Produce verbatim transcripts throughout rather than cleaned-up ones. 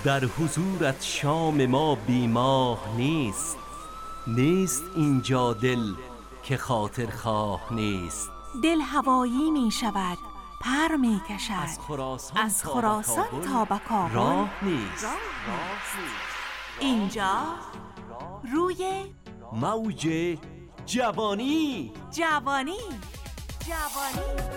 در حضورت شام ما بیماه نیست. نیست اینجا دل که خاطر خواه نیست. دل هوایی می شود، پر می کشد، از خراسان, از خراسان تا به کابل راه نیست. اینجا روی موج جوانی. جوانی جوانی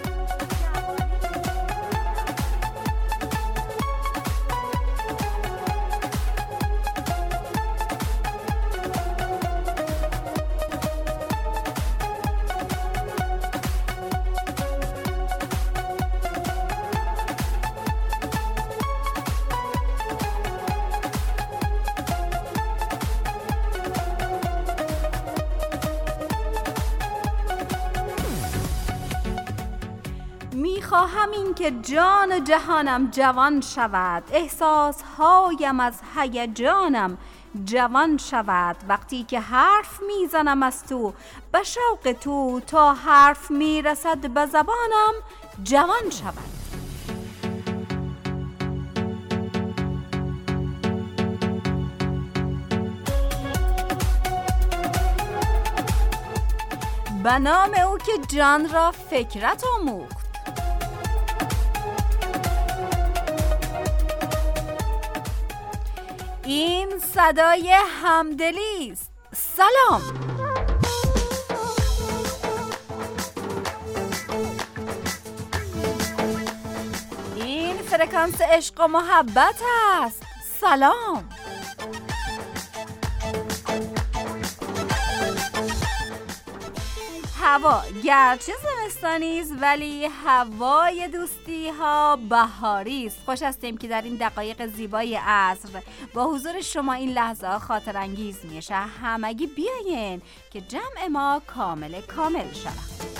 میخواهم این که جان و جهانم جوان شود، احساس هایم از هیجانم جوان شود. وقتی که حرف میزنم از تو به شوق تو، تا حرف میرسد به زبانم جوان شود. به نام او که جان را فکرت آموخت. این صدای همدلی است. سلام. این فرکانس عشق و محبت است. سلام. هوا گرچه زمستانی است ولی هوای دوستی ها بهاری است. خوش هستیم که در این دقایق زیبای عصر با حضور شما این لحظه ها خاطر انگیز میشه. همگی بیاین که جمع ما کامل کامل شود.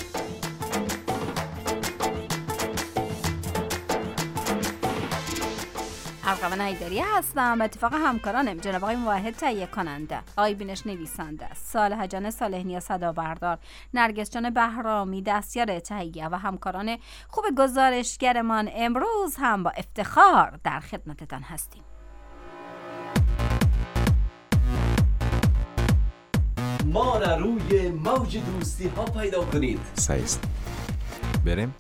ارقام ایداری هستم. اتفاق همکارانم جناب آقای موحد تهیه کننده، آقای بینش نویسنده، صالح جان صالحنیا صدا بردار، نرگس جان بهرامی دستیار تهیه و همکاران خوب گزارشگرمان امروز هم با افتخار در خدمتتان هستیم. ما را روی موج دوستی ها پیدا کنید. سایست بریم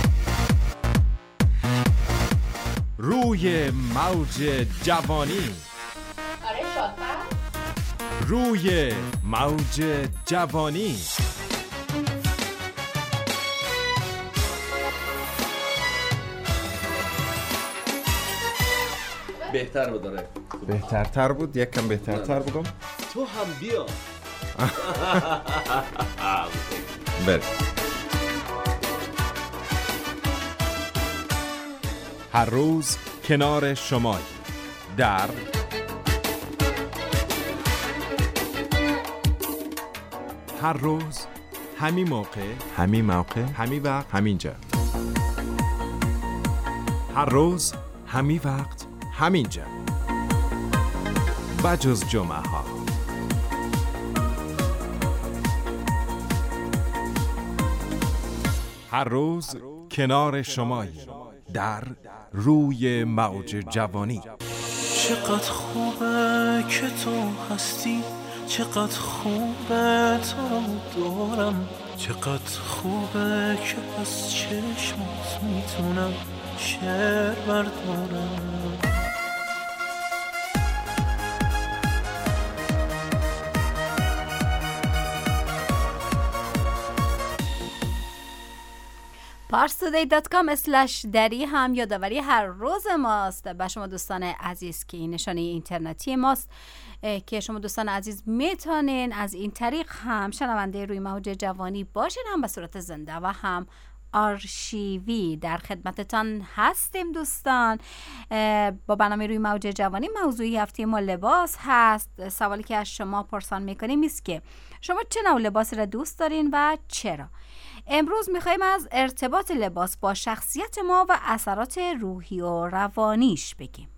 روی موج جوانی. آره شاطر. روی موج جوانی. بهتر بود داره. بهترتر بود، یک کم بهترتر بگم. تو هم بیا. بریم. هر روز کنار شمایی در هر روز همین موقع همین موقع همین وقت همینجا. هر روز همین وقت همینجا بجز جمعه ها. هر روز کنار شمایی در روی موج جوانی. چقدر خوبه که تو هستی، چقدر خوبه تو دارم، چقدر خوبه که از چشمات میتونم شعر بردارم. پارس تودی دات کام اسلش دری هم یادآوری هر روز ماست. به شما دوستان عزیز که این نشانه اینترنتی ماست که شما دوستان عزیز میتونین از این طریق هم شنونده روی موج جوانی باشین، هم به صورت زنده و هم آرشیوی در خدمتتان هستیم. دوستان با برنامه روی موج جوانی موضوعی هفته ما لباس هست. سوالی که از شما پرسان میکنیم است که شما چه نوع لباسی را دوست دارین و چرا؟ امروز میخوایم از ارتباط لباس با شخصیت ما و اثرات روحی و روانیش بگیم.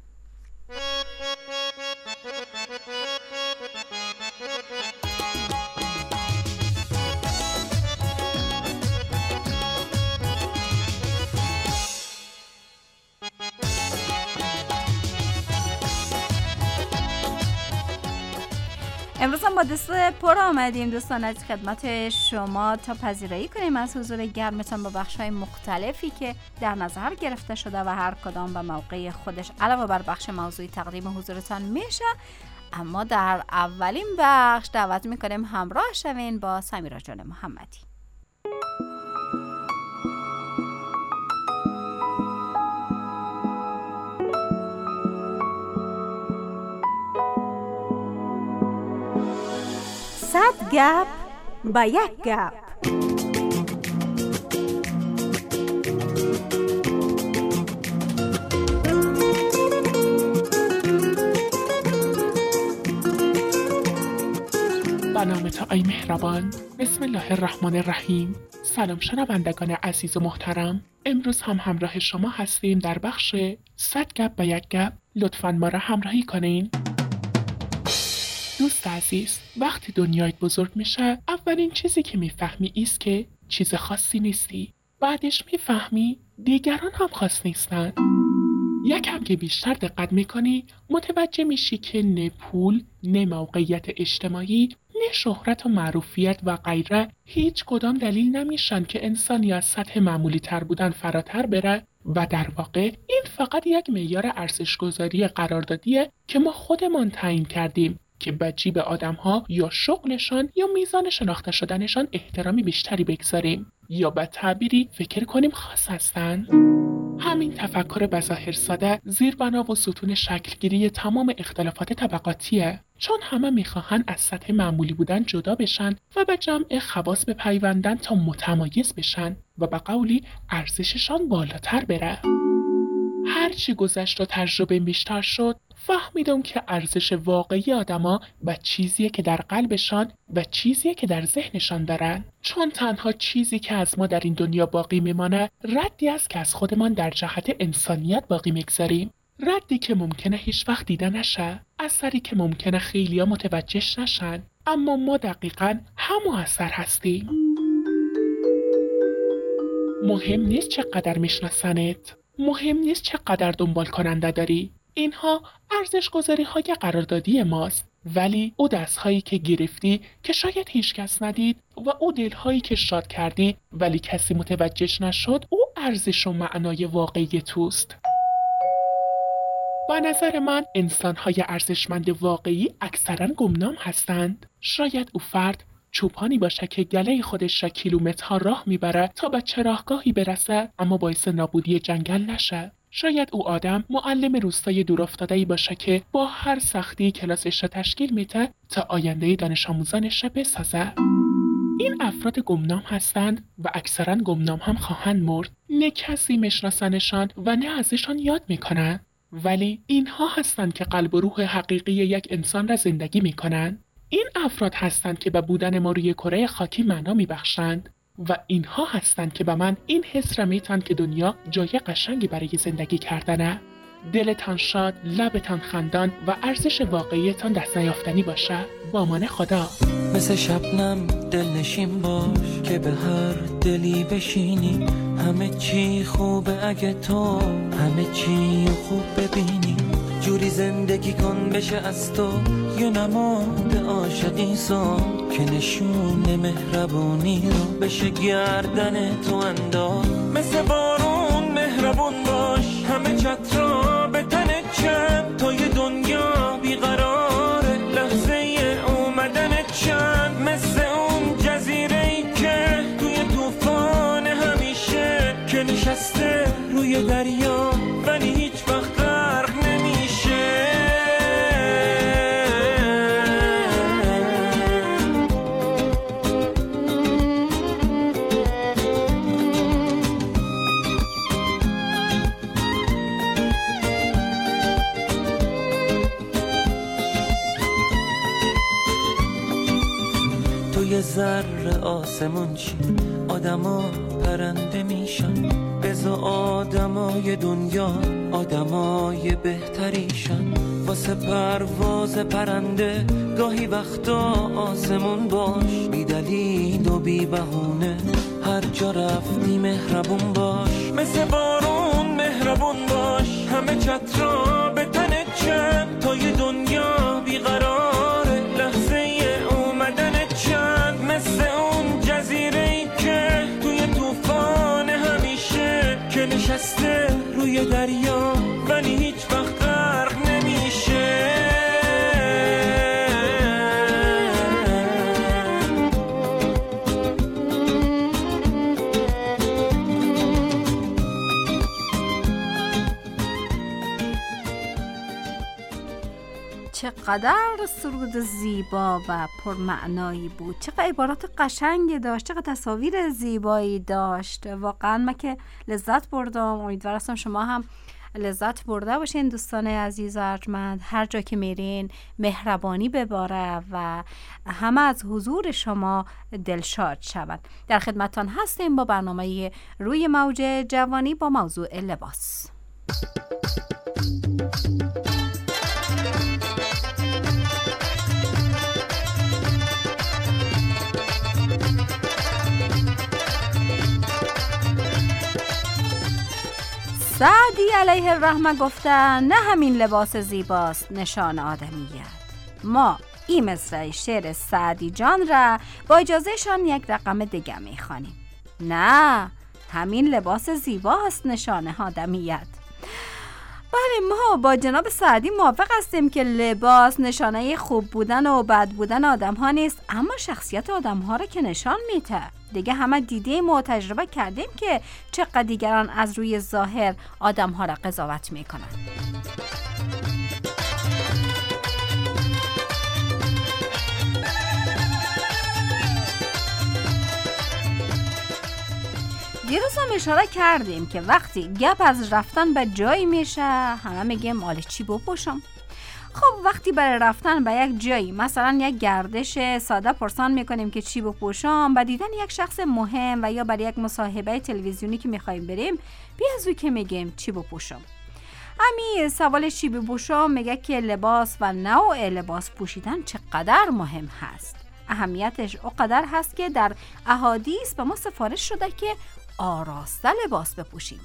امروز هم با دست پر آمدیم دوستان از خدمت شما تا پذیرایی کنیم از حضور گرمتان با بخش‌های مختلفی که در نظر گرفته شده و هر کدام به موقع خودش علاوه بر بخش موضوعی تقدیم حضورتان میشه. اما در اولین بخش دعوت میکنیم همراه شوین با سمیرا جان محمدی. صد گپ با یک گپ. با نام تو ای مهربان. بسم الله الرحمن الرحیم. سلام شنوندگان عزیز و محترم، امروز هم همراه شما هستیم در بخش صد گپ با یک گپ. لطفاً ما را همراهی کنین. دوست عزیز، وقتی دنیایت بزرگ میشه اولین چیزی که میفهمی ایست که چیز خاصی نیستی. بعدش میفهمی دیگران هم خاص نیستن. یکم که بیشتر دقت میکنی متوجه میشی که نه پول، نه موقعیت اجتماعی، نه شهرت و معروفیت و غیره هیچ کدام دلیل نمیشن که انسانی از سطح معمولی تر بودن فراتر بره و در واقع این فقط یک معیار ارزش‌گذاری قراردادیه که ما خودمان تعیین کردیم که به جیب آدم‌ها یا شغلشان یا میزان شناخته شدنشان احترامی بیشتری بگذاریم یا به تعبیری فکر کنیم خاص هستن. همین تفکر بظاهر ساده زیربنا و ستون شکلگیری تمام اختلافات طبقاتیه، چون همه میخواهن از سطح معمولی بودن جدا بشن و به جمع خواص بپیوندن تا متمایز بشن و به قولی ارزششان بالاتر بره. هرچی گذشت و تجربه بیشتر شد فهمیدم که ارزش واقعی آدما و چیزیه که در قلبشان و چیزیه که در ذهنشان دارن، چون تنها چیزی که از ما در این دنیا باقی میمانه ردی است که از خودمان در جهت انسانیت باقی میگذاریم. ردی که ممکنه هیچ وقت دیده نشه، اثری که ممکنه خیلیا متوجهش نشن، اما ما دقیقاً همون اثر هستیم. مهم نیست چقدر میشناسنت، مهم نیست چقدر دنبال کننده داری. اینها ارزش گذاری های قراردادی ماست، ولی او دست هایی که گرفتی که شاید هیچ کس ندید و او دل هایی که شاد کردی ولی کسی متوجهش نشد، او ارزش و معنای واقعی توست. با نظر من انسان های ارزشمند واقعی اکثرا گمنام هستند. شاید او فرد چوپانی باشه که گله خودش را کیلومترها راه میبره تا به چراگاهی برسه اما باعث نابودی جنگل نشه. شاید او آدم معلم روستای دورافتاده‌ای باشه که با هر سختی کلاسش را تشکیل میده تا آینده دانش آموزانش را بسازه. این افراد گمنام هستند و اکثرا گمنام هم خواهند مرد. نه کسی میشناسنشان و نه ازشان یاد میکنن، ولی اینها هستند که قلب و روح حقیقی یک انسان را زندگی میکنن. این افراد هستند که به بودن ما روی کره خاکی معنا میبخشند و اینها هستند که به من این حس را میتن که دنیا جای قشنگی برای زندگی کردنه. دلتان شاد، لبتان خندان و ارزش واقعیتان دست نیافتنی باشه. با امان خدا. مثل شبنم دلنشین باش که به هر دلی بشینی، همه چی خوبه اگه تو همه چی خوب ببینی. جوری زندگی کن بشه از تو یه نماد عاشقی سان که نشون مهربونی رو بشه گردن تو انداز. مثل بارون مهربون باش، همه چترا به تنت چند تا یه دنیا بیقراره لحظه اومدنت چند. مثل اون جزیره‌ای که توی طوفان همیشه که نشسته روی دریا ولی هیچ وقت غرق نمیشه. توی ذره آسمون چی آدما پرنده میشن، بزا آدمای دنیا آدمای بهتریشن. واسه پرواز پرنده گاهی وقتا آسمون باش، بی دلیل و بی بهونه هر جا رفتی مهربون باش. مثل بارون مهربون باش، همه چترا به تنت چند تا یه دنیا بیقراره لحظه توی دریا ولی هیچ وقت غرق نمیشه. چقدر سرود زیبا و پرمعنایی بود، چقدر عبارات قشنگی داشت، چقدر تصاویر زیبایی داشت. واقعا من که لذت بردم. امیدوارم شما هم لذت برده باشین دوستان عزیز و ارجمند. هر جا که میرین مهربانی بباره و همه از حضور شما دلشاد شود. در خدمتتان هستیم با برنامه روی موج جوانی با موضوع لباس. سعدی علیه الرحمه گفته نه همین لباس زیباست نشان آدمیت. ما این مصرع شعر سعدی جان را با اجازه شان یک رقم دیگه میخوانیم. نه همین لباس زیباست نشان آدمیت. بله ما با جناب سعدی موافق هستیم که لباس نشانه خوب بودن و بد بودن آدم ها نیست، اما شخصیت آدم ها را که نشان میده. دیگه همه دیدیم و تجربه کردیم که چقدر دیگران از روی ظاهر آدم ها را قضاوت میکنن. دیروز هم اشاره کردیم که وقتی گپ از رفتن به جایی میشه همه میگیم مال چی بپوشم. خب وقتی برای رفتن به یک جایی مثلا یک گردش ساده پرسان میکنیم که چی بپوشم، با دیدن یک شخص مهم و یا برای یک مصاحبه تلویزیونی که میخوایم بریم بیازو که میگیم چی بپوشم. امی سوال چی بپوشم میگه که لباس و نوع لباس پوشیدن چقدر مهم هست. اهمیتش اونقدر هست که در احادیث به ما سفارش شده که آراسته لباس بپوشیم.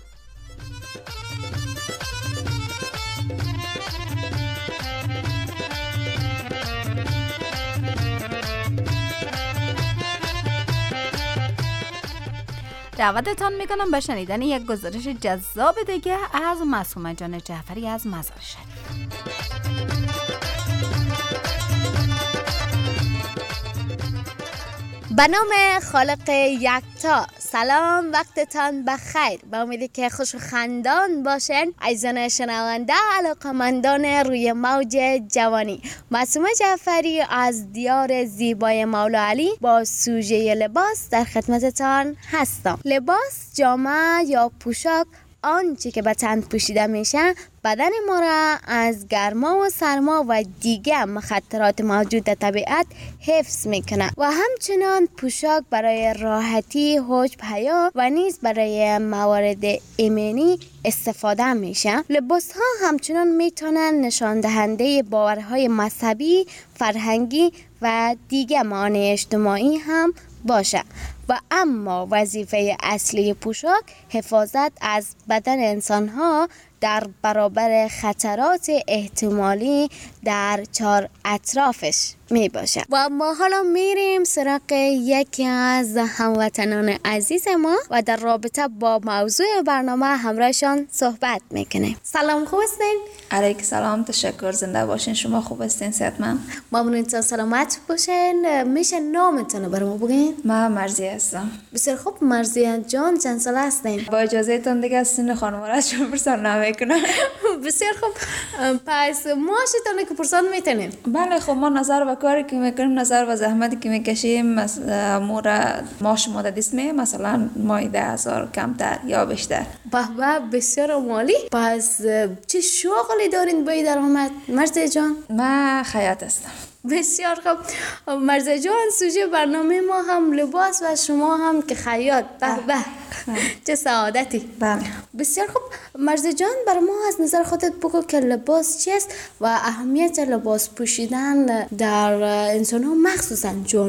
دعوتتان میکنم به شنیدن یک گزارش جذاب دیگه از معصومه جان جعفری از مزار شریف. به نام خالق یکتا، سلام، وقتتان بخیر. با امیدی که خوش و خندان باشین عزیزان شنونده علاقه‌مندان روی موج جوانی. معصومه جعفری از دیار زیبای مولا علی با سوژه لباس در خدمتتان هستم. لباس، جامه یا پوشاک آنچه که به تن پوشیده میشه بدن ما را از گرما و سرما و دیگه مخاطرات موجود در طبیعت حفظ میکنه و همچنان پوشاک برای راحتی، حجب، حیا و نیز برای موارد ایمنی استفاده میشه. لباس ها همچنان میتونن نشان دهنده باورهای مذهبی، فرهنگی و دیگه معانی اجتماعی هم باشه و اما وظیفه اصلی پوشاک حفاظت از بدن انسان ها در برابر خطرات احتمالی در چهار اطرافش می باشه. و ما حالا میریم سراغ یکی از هموطنان عزیز ما و در رابطه با موضوع برنامه همراهشان صحبت میکنیم. سلام، خوب هستین؟ علیک سلام، تشکر، زنده باشین. شما خوب هستین؟ صحتمند؟ ممنونتون، سلامت باشین. میشه نامتون رو برام بگین؟ من مرضیه هستم. بسیار خوب. مرضیه جان چند سال هستین؟ با اجازه تون دیگه سن خانواده شما پرسان نمیکنم. بسیار خوب. پس معاشتون که پرسان میتونین؟ بله خب ما نظر به کاری که میکنیم، نظر به زحمتی که میکشیم مورا معاش ما دست می مثلا ماهی ده هزار کمتر یا بیشتر. به به، بسیار عالی. پس چه شغلی دارین با درآمد مرزیه جان؟ من خیاط هستم. بسیار خوب. مرزیه جان، سوژه برنامه ما هم لباس و شما هم که خیاط. به به، چه سعادتی. بله بسیار خوب. مرزیه جان، برای ما از نظر خودت بگو که لباس چیست و اهمیت لباس پوشیدن در انسان ها مخصوصا جونا.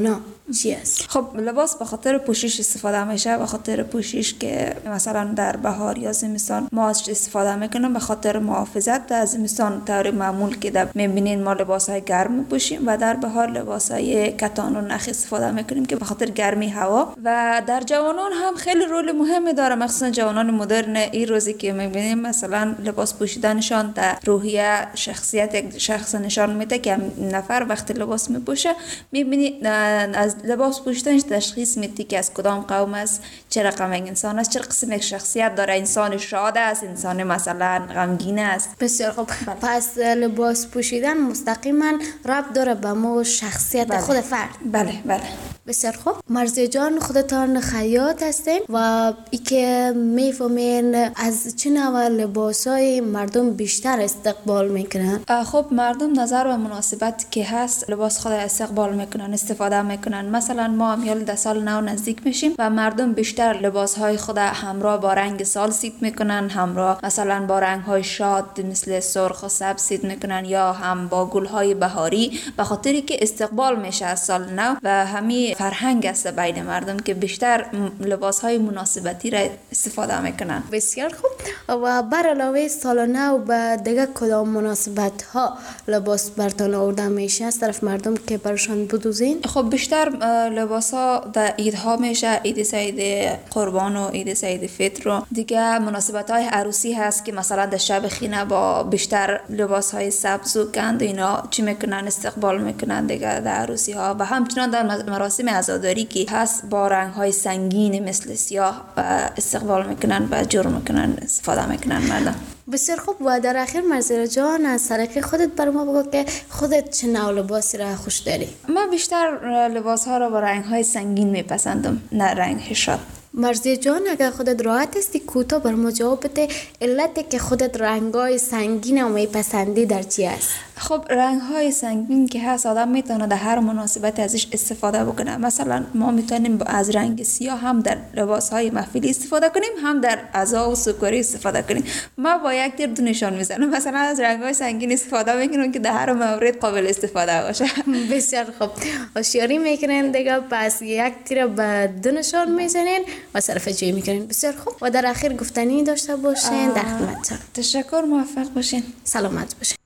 چی است؟ خب لباس به خاطر پوشش استفاده میشه، به خاطر پوشش که مثلا در بهار یا زمستان ما ازش استفاده میکنیم، به خاطر محافظت. در زمستان طور معمول که در میبینین ما لباس های گرم میپوشیم و در بهار لباس های کتان و نخ استفاده میکنیم که به خاطر گرمی هوا. و در جوانان هم خیلی رول مهمی داره، مخصوصا جوانان مدرن این روزی که میبینیم مثلا لباس پوشیدنشان در روحیه شخصیت یک شخص نشان میده که نفر وقتی لباس میپوشه میبینی از لباس پوشیدنش تشخیص میدی که از کدام قوم است، چه رقم انسان است، چه قسم یک شخصیت داره، انسان شاد است، انسان مثلا غمگین است. بسیار خوب. پس لباس پوشیدن مستقیما ربط داره به مو شخصیت بله. خود فرد. بله بله. بسیار خوب. مرضیه جان خودتان خیاط هستین و ای که میفهمین از چه نوع لباسای مردم بیشتر استقبال میکنن؟ خب مردم نظر و مناسبت که هست لباس خود استقبال میکنن، استفاده میکنن. مثلا ما امیال ده سال نو نزدیک میشیم و مردم بیشتر لباس های خود همراه با رنگ سال سیت میکنن، همراه مثلا با رنگ های شاد مثل سرخ و سبز سیت میکنن یا هم با گل های بهاری، به خاطری که استقبال میشه از سال نو و همین فرهنگ است بین مردم که بیشتر لباس های مناسبتی را استفاده میکنن. بسیار خوب. و بر علاوه سال نو به دیگه کدام مناسبت ها لباس برتان آورده میشه از طرف مردم که برشان بدوزین؟ خب بیشتر لباس ها در عیدها میشه، عید سعید قربان و عید سعید فطر و دیگه مناسبت های عروسی هست که مثلا در شب خینه با بیشتر لباس های سبز و گند اینا چی میکنن استقبال میکنن دیگه در عروسی ها. و همچنان در مراسم عزاداری که هست با رنگ های سنگین مثل سیاه استقبال میکنن و جور میکنن، استفاده میکنن مردم. بسیار خوب. و در اخیر مرزیه جان از طریق خودت بر ما بگو که خودت چه نوع لباسی را خوش داری؟ من بیشتر لباس ها را با رنگ های سنگین میپسندم، نه رنگ شاد. مرزیه جان اگر خودت راحت هستی کوتاه بر ما جواب بده علتی که خودت رنگای سنگین و میپسندی در چی است؟ خب رنگ های سنگین که هست آدم میتونه در هر مناسبت ازش استفاده بکنه. مثلا ما میتونیم از رنگ سیاه هم در لباس های محفلی استفاده کنیم، هم در عزا و سکری استفاده کنیم. ما با یک تیر دو نشان میزنم، مثلا از رنگ های سنگین استفاده میکنم که در هر مورد قابل استفاده باشه. بسیار خوب. هوشیاری میکنین دیگه، پس یک تیر به دو نشان میزنین و صرفه جویی میکنین. بسیار خوب. و در اخیر گفتنی داشته باشین. در خدمتتون. تشکر، موفق باشین. سلامت باشین.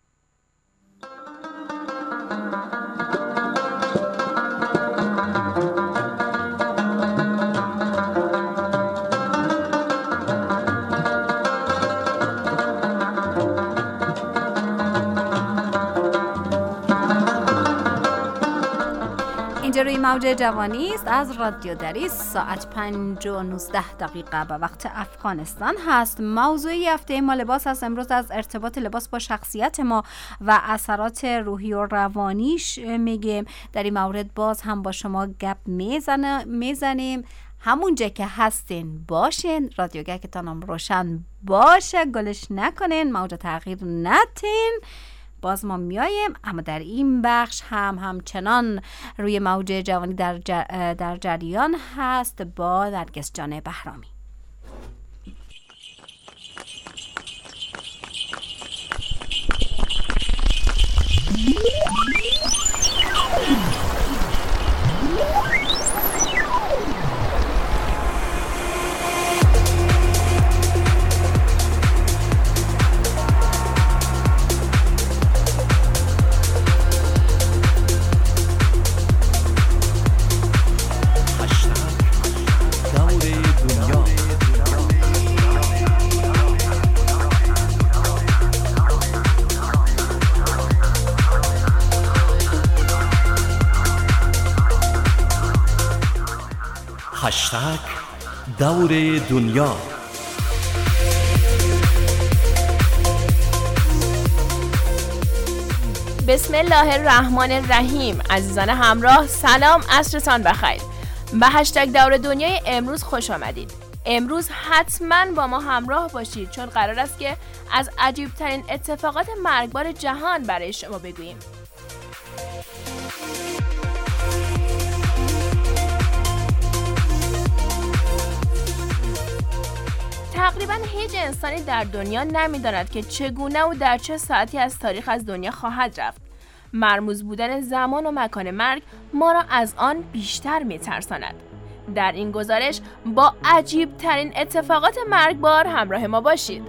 روی موج جوانی است از رادیو دری. ساعت پنج و نوزده دقیقه به وقت افغانستان هست. موضوعی هفته ما لباس است. امروز از ارتباط لباس با شخصیت ما و اثرات روحی و روانیش میگیم. در این مورد باز هم با شما گپ میزنیم. همونجا که هستین باشین، رادیو گکتانم روشن باشه، گلش نکنین، موج تغییر ندین. باز ما میاییم، اما در این بخش هم همچنان روی موج جوانی در, جر... در جریان هست با نرگس جان بهرامی. هشتگ دور دنیا. بسم الله الرحمن الرحیم. عزیزان همراه، سلام، عصرتان بخیر. به هشتگ دور دنیای امروز خوش آمدید. امروز حتما با ما همراه باشید چون قرار است که از عجیب ترین اتفاقات مرگبار جهان برای شما بگوییم. تقریبا هیچ انسانی در دنیا نمی‌داند که چگونه و در چه ساعتی از تاریخ از دنیا خواهد رفت. مرموز بودن زمان و مکان مرگ ما را از آن بیشتر می‌ترساند. در این گزارش با عجیب ترین اتفاقات مرگبار همراه ما باشید.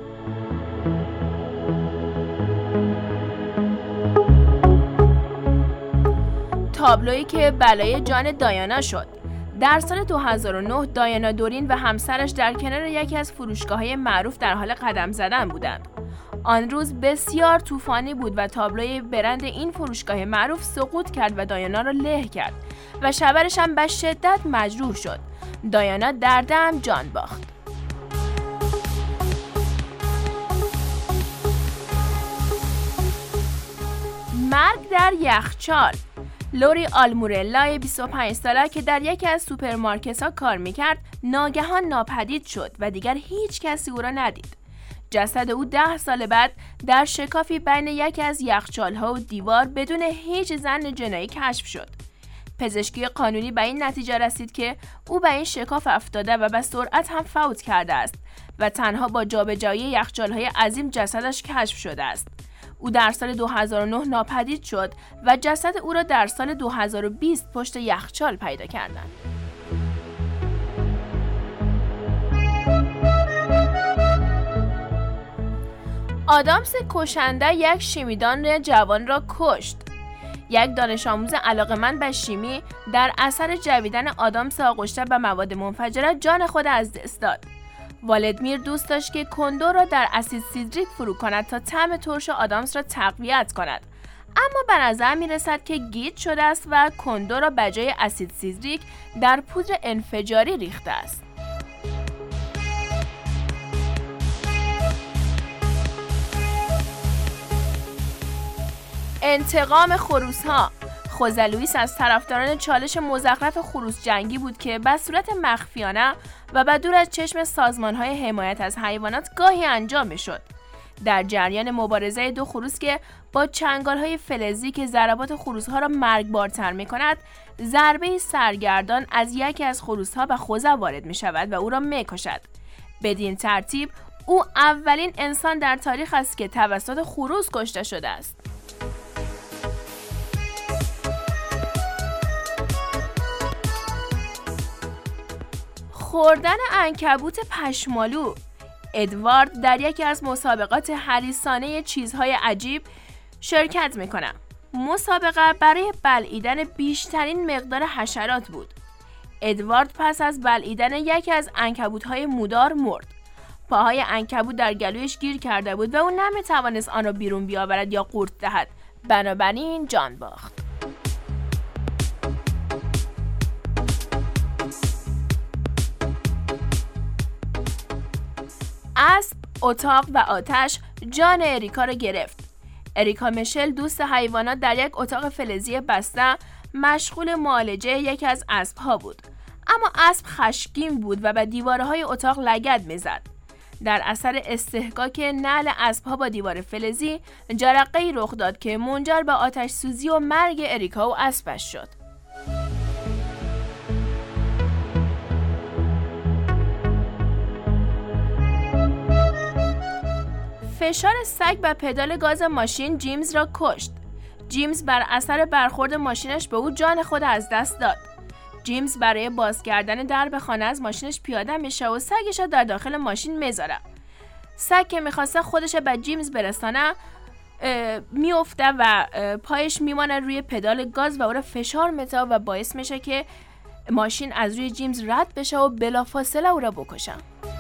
تابلویی که بلای جان دایانا شد. در سال دو هزار و نه دایانا دورین و همسرش در کنار یکی از فروشگاه‌های معروف در حال قدم زدن بودند. آن روز بسیار طوفانی بود و تابلوی برند این فروشگاه معروف سقوط کرد و دایانا را له کرد و شبرش هم به شدت مجروح شد. دایانا در دم جان باخت. مرگ در یخچال. لوری آلمورلا بیست و پنج ساله که در یکی از سوپرمارکت‌ها کار می‌کرد، ناگهان ناپدید شد و دیگر هیچ کسی او را ندید. جسد او ده سال بعد در شکافی بین یکی از یخچال‌ها و دیوار بدون هیچ ظن جنایی کشف شد. پزشکی قانونی به این نتیجه رسید که او به این شکاف افتاده و به سرعت هم فوت کرده است و تنها با جابجایی یخچال‌های عظیم جسدش کشف شده است. او در سال دو هزار و نه ناپدید شد و جسد او را در سال دو هزار و بیست پشت یخچال پیدا کردند. آدامس کشنده یک شیمیدان جوان را کشت. یک دانش آموز علاقه‌مند به شیمی در اثر جویدن آدامس آغشته به مواد منفجره جان خود از دست داد. والدمیر دوست داشت که کندو را در اسید سیتریک فرو کند تا طعم ترش آدامس را تقویت کند، اما به نظر می رسد که گیج شده است و کندو را به جای اسید سیتریک در پودر انفجاری ریخته است. انتقام خروس‌ها. خوزه لوئیس از طرفداران چالش مزخرف خروس جنگی بود که به صورت مخفیانه و به دور از چشم سازمان‌های حمایت از حیوانات گاهی انجام می‌شد. در جریان مبارزه دو خروس که با چنگال‌های فلزی که ضربات خروس‌ها را مرگبارتر می‌کند، ضربه سرگردان از یکی از خروس‌ها به خوزه وارد می‌شود و او را می‌کشد. بدین ترتیب او اولین انسان در تاریخ است که توسط خروس کشته شده است. خوردن عنکبوت پشمالو. ادوارد در یکی از مسابقات حریصانه چیزهای عجیب شرکت میکنه. مسابقه برای بلعیدن بیشترین مقدار حشرات بود. ادوارد پس از بلعیدن یکی از عنکبوت‌های مودار مرد. پاهای عنکبوت در گلویش گیر کرده بود و او نمیتوانست آن را بیرون بیاورد یا قورت دهد. بنابراین جان باخت. اسب، اتاق و آتش جان اریکا را گرفت. اریکا مشل دوست حیوانات در یک اتاق فلزی بسته مشغول معالجه یکی از اسب‌ها بود. اما اسب خشمگین بود و به دیوارهای اتاق لگد می‌زد. در اثر استحقاق نعل اسب‌ها با دیوار فلزی جرقه‌ای رخ داد که منجر به آتش سوزی و مرگ اریکا و اسبش شد. فشار سگ به پدال گاز ماشین جیمز را کشت. جیمز بر اثر برخورد ماشینش به او جان خود از دست داد. جیمز برای باز کردن درب خانه از ماشینش پیاده میشه و سگش را در داخل ماشین میذاره. سگ که میخواسته خودش به جیمز برسانه میفته و پایش میمانه روی پدال گاز و او را فشار میده و باعث میشه که ماشین از روی جیمز رد بشه و بلافاصله او را بکشه.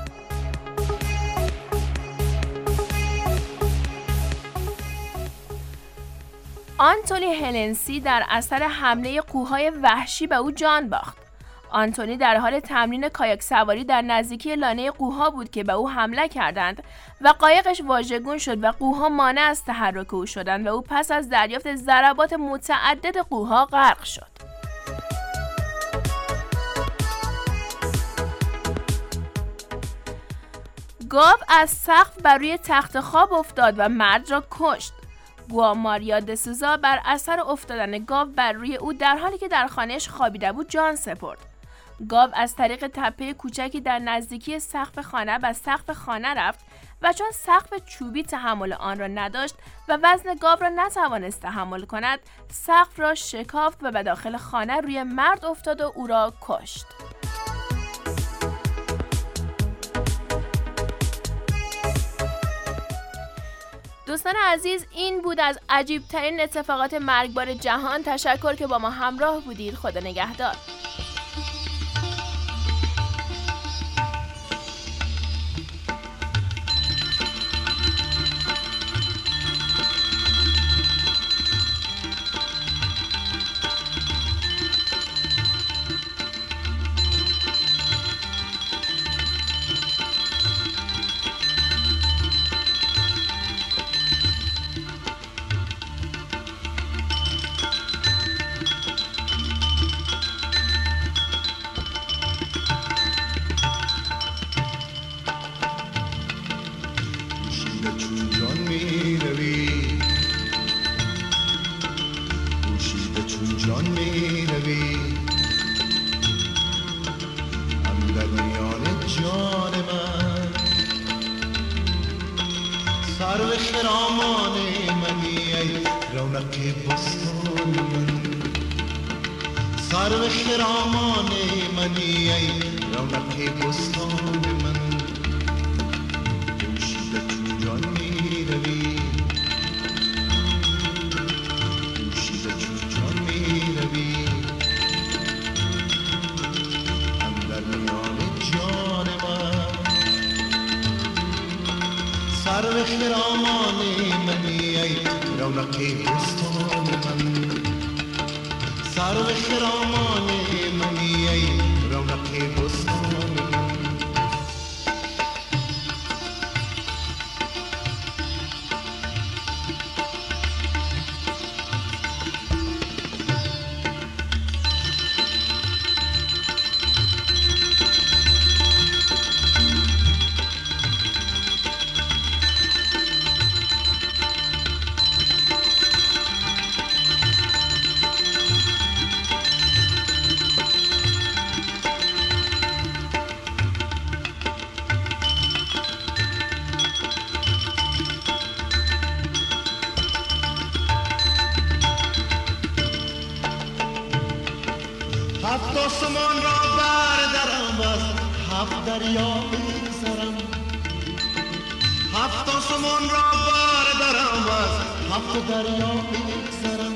آنتونی هلنسی در اثر حمله قوهای وحشی به او جان باخت. آنتونی در حال تمرین کایاک سواری در نزدیکی لانه قوها بود که به او حمله کردند و قایقش واژگون شد و قوها مانع از تحرک او شدند و او پس از دریافت ضربات متعدد قوها غرق شد. گاو از سقف بر روی تخت خواب افتاد و مرد را کشت. گوا ماریا دسوزا بر اثر افتادن گاو بر روی او در حالی که در خانه‌اش خوابیده بود جان سپرد. گاو از طریق تپه کوچکی در نزدیکی سقف خانه به سقف خانه رفت و چون سقف چوبی تحمل آن را نداشت و وزن گاو را نتوانست تحمل کند، سقف را شکافت و به داخل خانه روی مرد افتاد و او را کشت. دوستان عزیز، این بود از عجیب ترین اتفاقات مرگبار جهان. تشکر که با ما همراه بودید. خدا نگهدار. سرو خرامان منی ای رونق بستان من، سرو خرامان منی ای رونق بستان من. دوشیده چون جان می روی، دوشیده چون جان می روی، اندر میان جان من. سرو خرامان منی ای رونق بستان من، سرو خرامان منی ای رونق بستان من. هفت آسمان را بردرم از هفت دریا بگذرم، هفت آسمان را بردرم از هفت دریا بگذرم.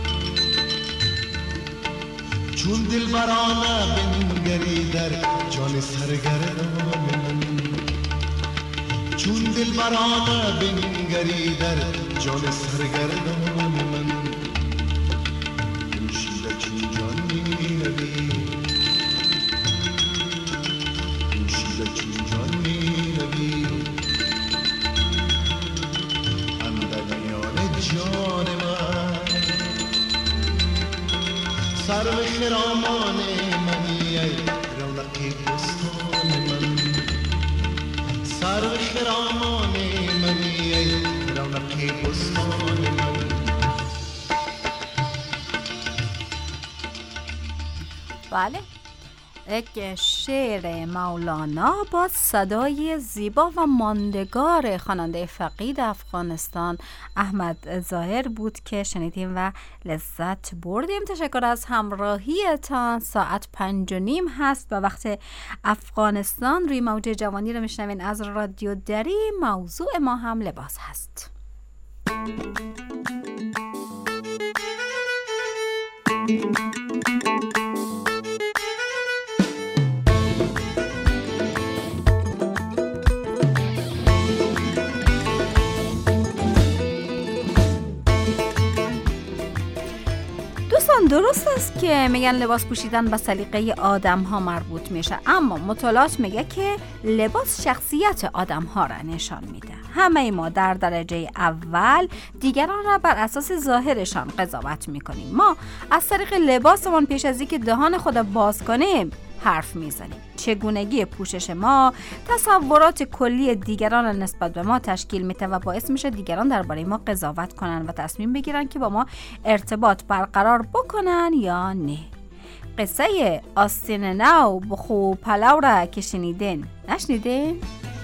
چون دلبرانه بنگری در جان سرگردان من، چون دلبرانه بنگری در جان سرگردان من. دوشیده چون جان می روی، دوشیده چون جان می روی، اندر میان جان من. سرو خرامان منی ای رونق بستان من، سرو خرامان منی ای رونق بستان من. بله، یک شعر مولانا با صدای زیبا و ماندگار خواننده فقید افغانستان احمد ظاهر بود که شنیدیم و لذت بردیم. تشکر از همراهیتان. ساعت پنج و نیم هست و وقت افغانستان روی موج جوانی رو میشنوین از رادیو دری. موضوع ما هم لباس هست. درست است که میگن لباس پوشیدن به سلیقه آدم ها مربوط میشه، اما مطالعات میگه که لباس شخصیت آدم ها را نشان میده. همه ما در درجه اول دیگران را بر اساس ظاهرشان قضاوت میکنیم. ما از طریق لباسمون پیش از اینکه دهان خود باز کنیم حرف میزنیم. چگونگی پوشش ما تصورات کلی دیگران را نسبت به ما تشکیل میده و باعث میشه دیگران درباره ما قضاوت کنن و تصمیم بگیرن که با ما ارتباط برقرار بکنن یا نه. قصه آستین نو بخو پلو را که شنیدین نشنیدین؟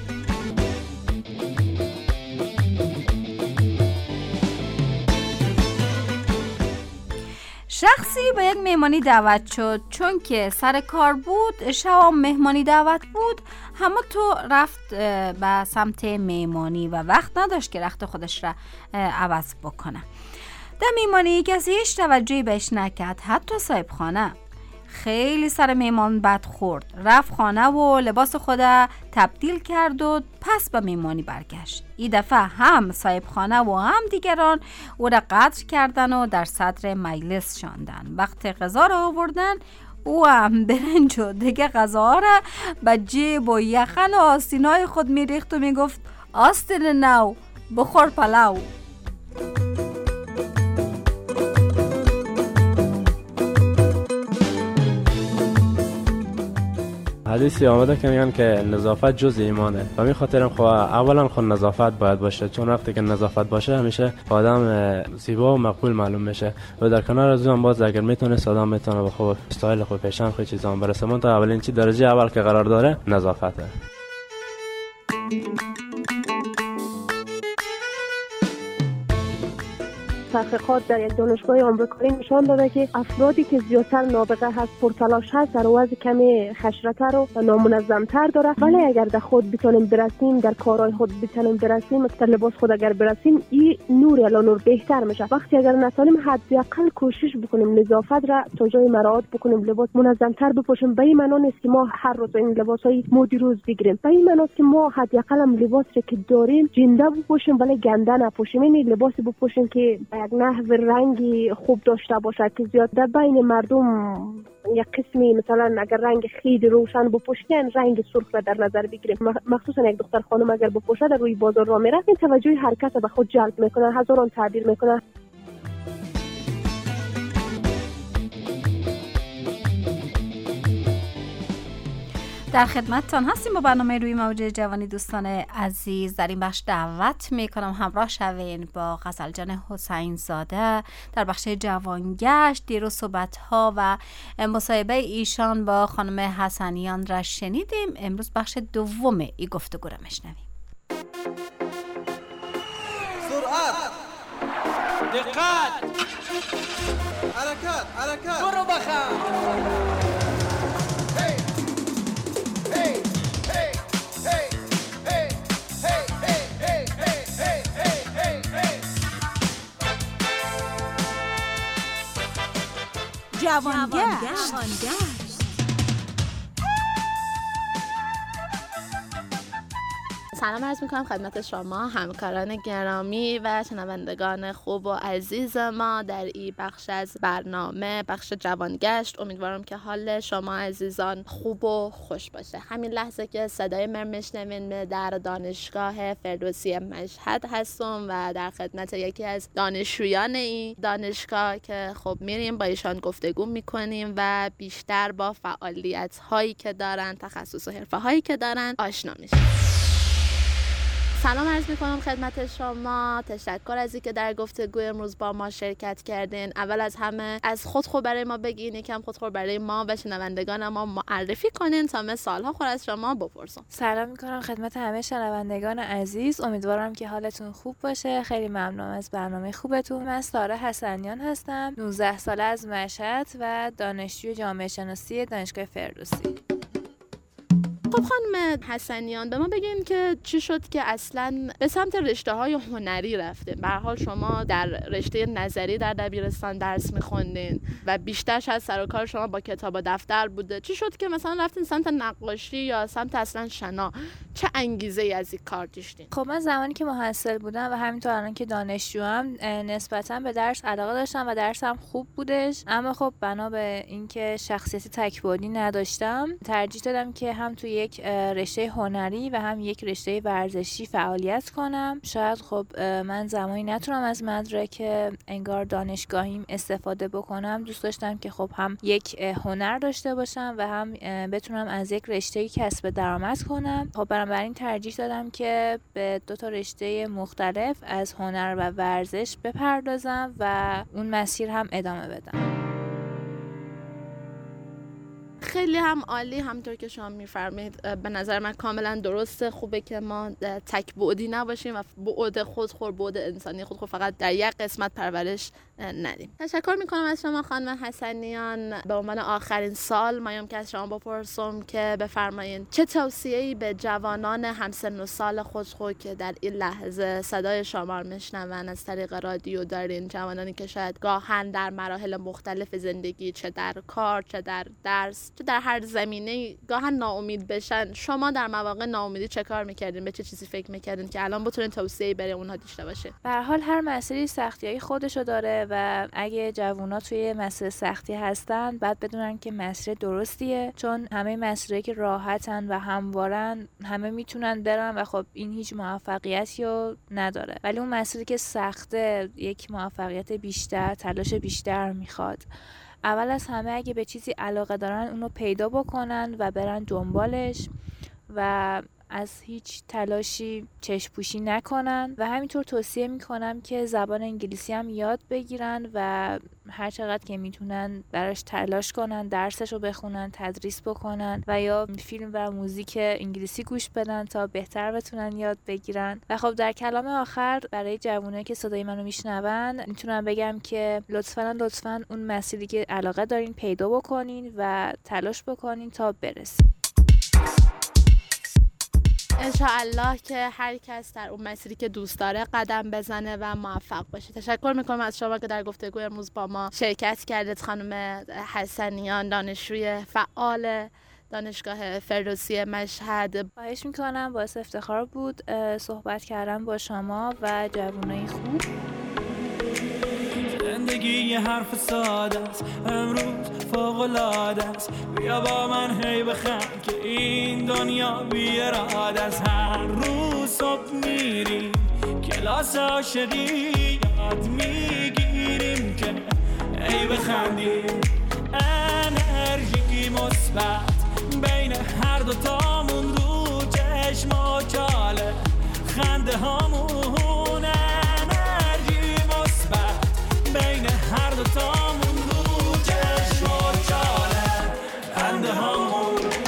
شخصی به یک مهمانی دعوت شد. چون که سر کار بود، شب مهمانی دعوت بود، همه تو رفت به سمت مهمانی و وقت نداشت که رخت خودش را عوض بکنه. در مهمانی کسی هیچ توجهی بهش نکرد، حتی صاحب خانه. خیلی سر مهمان بد خورد، رفت خانه و لباس خود تبدیل کرد و پس به مهمانی برگشت. این دفعه هم صاحب خانه و هم دیگران او را قدر کردن و در صدر مجلس شاندن. وقت غذا را آوردن، او هم برنج و دیگه غذا را به جیب و یخن و آستینای خود میریخت و میگفت آستین نو بخور پلو. حدیثی آمده که میگن که نظافت جز ایمانه و می خاطرم خب اولا خود نظافت باید باشه، چون وقتی که نظافت باشه همیشه آدم زیبا و مقبول معلوم میشه و در کنار از اون باز اگر میتونه آدم میتونه به خود استایل خود پیشن خود چیزا برسه. من تا اولین چی درجه اول که قرار داره نظافته. تحقیقات در یک دانشگاه آمریکایی نشان داده که افرادی که زیادتر نابغه هست، پرتلاش هست، در وضع کمی خشرتر و نامنظمتر داره. ولی اگر در خود بتونیم برسیم، در کارهای خود بتونیم برسیم، در لباس خود اگر برسیم، این نور الا نور بهتر میشه. وقتی اگر نتونیم حداقل کوشش بکنیم نظافت را تا جای مراعات بکنیم، لباس منظمتر بپوشیم. به این معنی نیست که ما هر روز این لباسای مدی روز بگیریم. به این معنی است که ما حداقل هم لباسی که داریم جنده بپوشیم ولی گنده نپوشیم. این لباسی بپوشیم که یک نحو رنگی خوب داشته باشه که زیاد در بین مردم یک قسمی مثلا اگر رنگ خیلی روشن بپوشن، رنگ سرخ را در نظر بگیریم. مخصوصا یک دختر خانم اگر بپوشه در روی بازار را میره، این توجه هر کس به خود جلب میکنه، هزاران تعبیر میکنه. در خدمتتان هستیم با برنامه روی موج جوانی. دوستان عزیز، در این بخش دعوت میکنم همراه شوین با غزل جان حسین زاده در بخش جوانگشت. دیروز صحبت ها و مصاحبه ایشان با خانم حسنیان را شنیدیم. امروز بخش دوم این گفتگو را میشنویم. سرعت، دقت، حرکت، حرکت، برو بخم. جوانگشت. سلام عرض میکنم خدمت شما همکاران گرامی و شنوندگان خوب و عزیز ما در این بخش از برنامه، بخش جوانگشت. امیدوارم که حال شما عزیزان خوب و خوش باشه. همین لحظه که صدای من میشنوین در دانشگاه فردوسی مشهد هستم و در خدمت یکی از دانشجویان این دانشگاه که خب میریم با ایشان گفتگو میکنیم و بیشتر با فعالیت هایی که دارن، تخصص و حرفه هایی که دارن آشنا میشیم. سلام عرض میکنم خدمت شما. تشکر از اینکه در گفتگو امروز با ما شرکت کردین. اول از همه از خود خود برای ما بگین، یکم خود خود برای ما و شنوندگان ما معرفی کنین تا من سالها خود از شما بپرسم. سلام میکنم خدمت همه شنوندگان عزیز. امیدوارم که حالتون خوب باشه. خیلی ممنونم از برنامه خوبتون. من ساره حسنیان هستم، نوزده ساله از مشهد و دانشجوی جامعه شناسی دانشگاه فردوسی. خب خانم حسنیان، به ما بگین که چی شد که اصلا به سمت رشته‌های هنری رفتین؟ به هر حال شما در رشته نظری در دبیرستان درس می‌خوندین و بیشترش از سر و کار شما با کتاب و دفتر بوده. چی شد که مثلا رفتین سمت نقاشی یا سمت اصلا شنا؟ چه انگیزه‌ای از این کار داشتین؟ خب من زمانی که محصل بودم و همینطور الان که دانشجوام نسبتاً به درس علاقه داشتم و درسم خوب بودش، اما خب بنا به اینکه شخصیت تک‌بعدی نداشتم، ترجیح دادم که هم توی یک رشته هنری و هم یک رشته ورزشی فعالیت کنم. شاید خب من زمانی نتونم از مدرک انگار دانشگاهیم استفاده بکنم. دوست داشتم که خب هم یک هنر داشته باشم و هم بتونم از یک رشته کسب درآمد کنم. خب بنابراین ترجیح دادم که به دو تا رشته مختلف از هنر و ورزش بپردازم. بپردازم و اون مسیر هم ادامه بدم. خیلی هم عالی، همونطور که شما میفرمایید به نظر من کاملا درسته. خوبه که ما تک بعدی نباشیم و بعد خودخور، بعد انسانی خودخور فقط در یک قسمت پرورش ندیم. تشکر میکنم از شما خانم حسنیان. به عنوان آخرین سال مایم که از شما بپرسم که بفرمایید چه توصیه‌ای به جوانان همسن و سال خودخور که در این لحظه صدای شما رو میشنون از طریق رادیو دارین، جوانانی که شاید گاهن در مراحل مختلف زندگی، چه در کار، چه در درس، چه در هر زمینه گاهن ناامید بشن، شما در مواقع ناامیدی چه کار میکردین؟ به چه چیزی فکر میکردین که الان بتونین توصیه‌ای برای اونها داشته باشین؟ به هر حال هر مسئله سختیای خودشو داره و اگه جوونا توی مسئله سختی هستن بعد بدونن که مسئله درستیه، چون همه مسئله که راحتن و هموارن همه میتونن برن و خب این هیچ موفقیتی رو نداره، ولی اون مسئله که سخته یک موفقیت بیشتر، تلاش بیشتر میخواد. اول از همه اگه به چیزی علاقه دارن اونو پیدا بکنن و برن دنبالش و از هیچ تلاشی چشم پوشی نکنن و همینطور توصیه میکنم که زبان انگلیسی هم یاد بگیرن و هر چقدر که میتونن براش تلاش کنن، درسش رو بخونن، تدریس بکنن و یا فیلم و موزیک انگلیسی گوش بدن تا بهتر بتونن یاد بگیرن. و خب در کلام آخر برای جوانایی که صدای منو میشنون میتونم بگم که لطفاً لطفاً اون مسئله که علاقه دارین پیدا بکنین و تلاش بکنین تا برسین. انشاءالله که هر کس در اون مسیری که دوست داره قدم بزنه و موفق باشه. تشکر میکنم از شما که در گفتگوی امروز با ما شرکت کردید خانم حسنیان، دانشجوی فعال دانشگاه فردوسی مشهد. خواهش میکنم، باعث افتخار بود صحبت کردم با شما و جوانای خوب. زندگی یه حرف ساده است، امروز فوق‌العاده است، بیا با من هی بخند که این دنیا بی اراده است. هر روز صبح میریم کلاس عاشقی یاد میگیریم که هی بخندیم، انرژی مثبت بین هر دو تامون رو چشم و چاله خنده هامون، انرژی مثبت بین هر دو تامون رو چشم و چاله خنده هامون.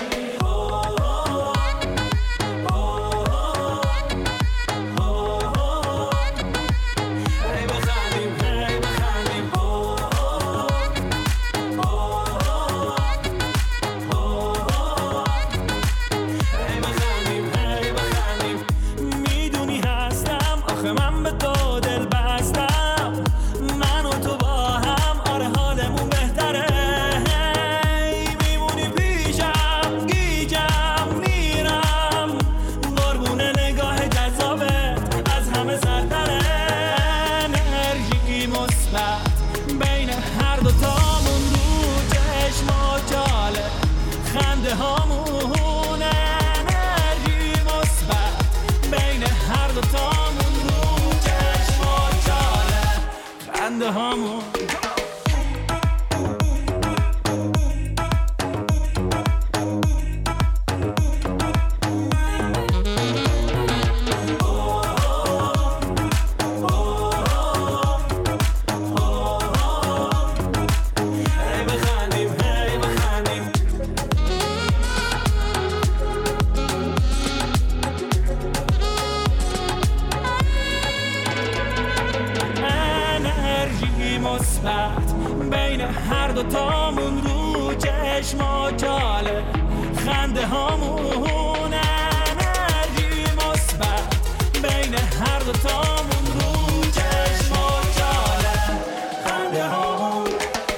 بین هر دو تامون رو چشم و چاله خنده هامون، انرژی مثبت بین هر دو تامون رو چشم و چاله خنده هامون.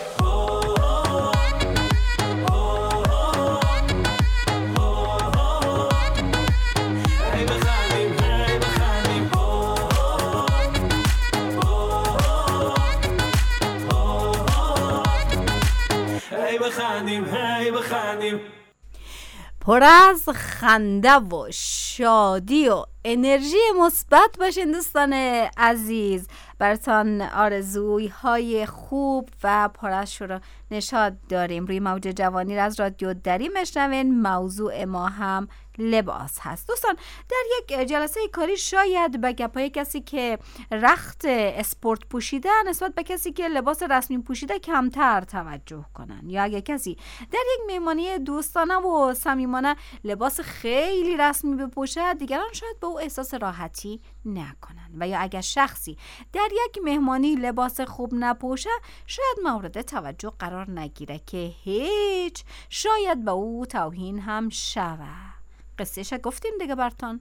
پر از خنده و شادی و انرژی مثبت باشین دوستان عزیز. براتان آرزوی های خوب و پر از شور و نشاط داریم. روی موج جوانی از رادیو دری میشنوین. موضوع ما هم لباس هست. دوستان، در یک جلسه کاری شاید به گپای کسی که رخت اسپورت پوشیده نسبت به کسی که لباس رسمی پوشیده کمتر توجه کنن، یا اگه کسی در یک مهمانی دوستانه و صمیمانه لباس خیلی رسمی بپوشه، دیگران شاید به او احساس راحتی نکنن، و یا اگر شخصی در یک مهمانی لباس خوب نپوشه شاید مورد توجه قرار نگیره که هیچ، شاید به او توهین هم شود. قصهش گفتیم دیگه براتون.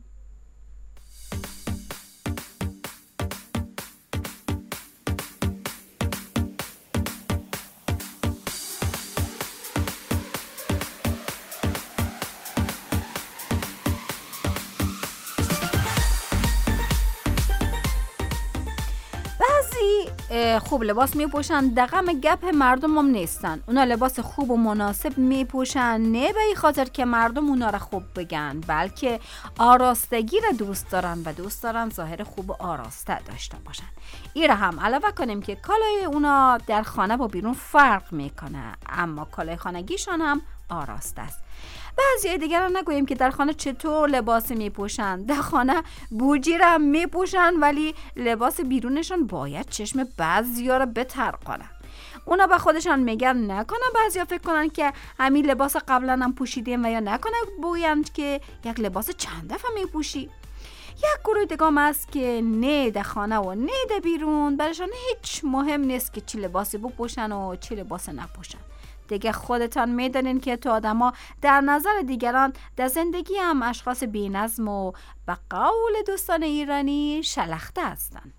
خوب لباس میپوشن، دغم گپ مردم هم نیستن. اونا لباس خوب و مناسب میپوشن نه به این خاطر که مردم اونا را خوب بگن، بلکه آراستگی را دوست دارن و دوست دارن ظاهر خوب و آراسته داشته باشن. این را هم علاوه کنیم که کالای اونا در خانه با بیرون فرق میکنه، اما کالای خانگیشان هم آراسته است. بعضی دیگران نگوییم که در خانه چطور لباس میپوشن. در خانه بوجی را میپوشن، ولی لباس بیرونشان باید چشم بعضیا را بطرقانه. اونا به خودشان میگن نکنه بعضیا فکر کنن که همین لباس قبلا هم پوشیدیم، و یا نکنه بگویند که یک لباس چند دفعه میپوشی. یک گروه دیگه است که نه در خانه و نه در بیرون برایشان هیچ مهم نیست که چی لباسی بپوشن و چی لباس نپوشن. دیگه خودتان میدونین که تو آدما در نظر دیگران در زندگی هم اشخاص بی‌نظم و به قول دوستان ایرانی شلخته هستند.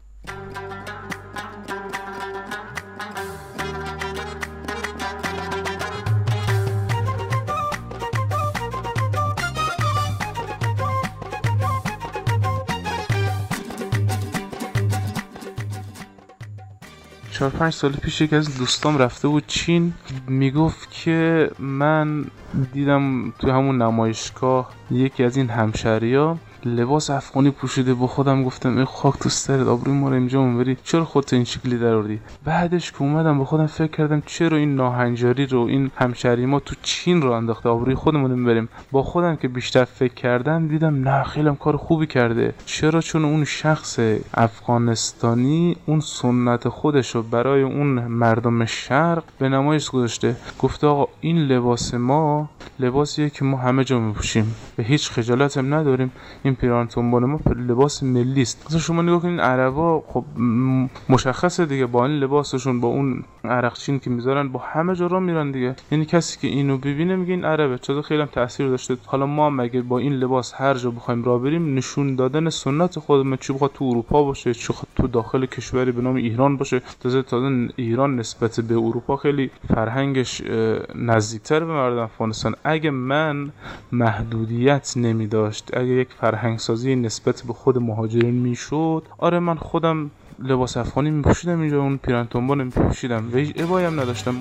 چهار پنج سال پیش یک از دوستام رفته بود چین، میگفت که من دیدم تو همون نمایشگاه یکی از این همشهری‌ها لباس افغانی پوشیده. با خودم گفتم ای خاک تو سرت، آبروی ما رو اینجا میبری، چرا خودت این شکلی دروردی؟ بعدش که اومدم با خودم فکر کردم چرا این ناهنجاری رو این همشهری ما تو چین رو انداخته، آبروی خودمون رو میبریم. با خودم که بیشتر فکر کردم دیدم نه، خیلی کار خوبی کرده. چرا؟ چون اون شخص افغانستانی اون سنت خودش رو برای اون مردم شرق به نمایش گذاشته. گفته آقا این لباس ما لباسیه که ما همه جا میپوشیم، به هیچ خجالت هم نداریم، این پیران تنبان ما لباس ملی است. مثلا شما نگاه کنین عربا، خب مشخصه دیگه با این لباسشون، با اون عرقچین که میذارن، با همه جا راه میرن دیگه. یعنی کسی که اینو ببینه میگه این عربه. چرا؟ خیلی هم تاثیر داشته. حالا ما هم اگه با این لباس هر جا بخوایم راه بریم، نشون دادن سنت خودمون، چه بخواد تو اروپا باشه، چه بخواد تو داخل کشوری به نام ایران باشه. تازه تازه ایران نسبت به اروپا خیلی فرهنگش نزدیکتر به مردم افغانستان. اگه من محدودیت نمی داشت، اگه یک فرهنگ سازی نسبت به خود مهاجرین میشد، آره من خودم لباس افغانی میپوشیدم اینجا، اون پیرن تنبان میپوشیدم و هیچ ابایی هم نداشتم.